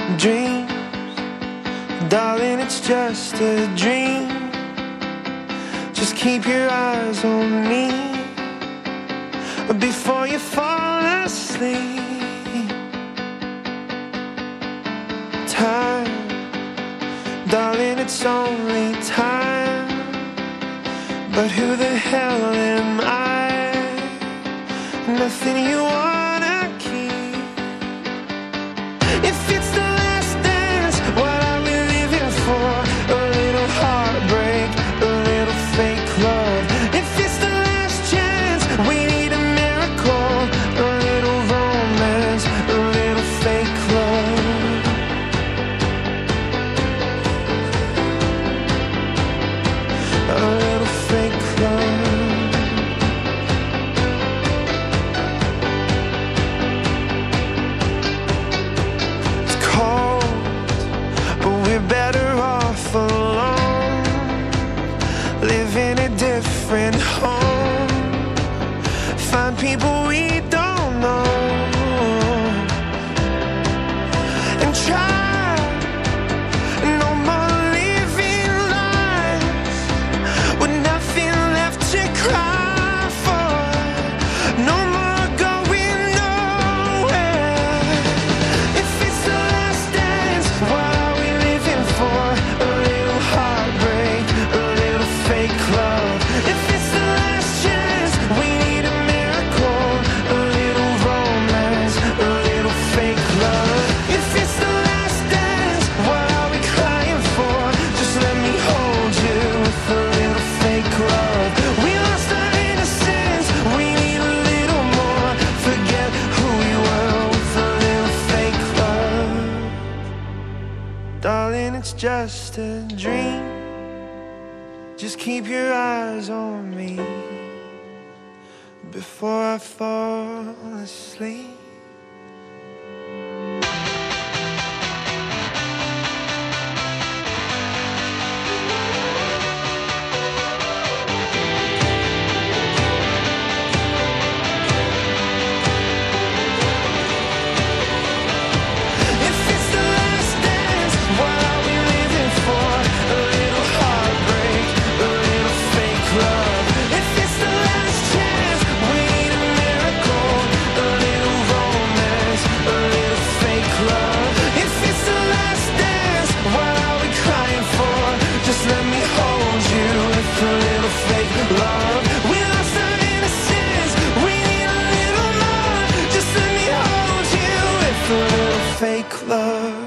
dreams, darling, it's just a dream. Just keep your eyes on me before you fall asleep. Time, darling, it's only time. But who the hell am I? Nothing you wanna keep. If it's the last dance, what are we living for? A little heartbreak, a little fake love. If it's the last chance, we need a miracle. A little romance, a little fake love. A little fake love. Better off alone, live in a different home, find people we don't know, and try. No more living lives with nothing left to cry for. No more going nowhere. If it's the last dance, what are we living for? A little heartbreak, a little fake love. If it's the last chance, we need a miracle. A little romance, a little fake love. If it's the last dance, what are we crying for? Just let me hold you with a little fake love. We lost our innocence, we need a little more. Forget who we were with a little fake love. Darling, it's just a dream. Just keep your eyes on me before I fall asleep. If it's the last dance, what are we living for? A little heartbreak, a little fake love. If it's the last chance, we need a miracle. A little romance, a little fake love. If it's the last dance, what are we crying for? Just let me hold you with a little fake love. We lost our innocence, we need a little more. Just let me hold you with a little fake love.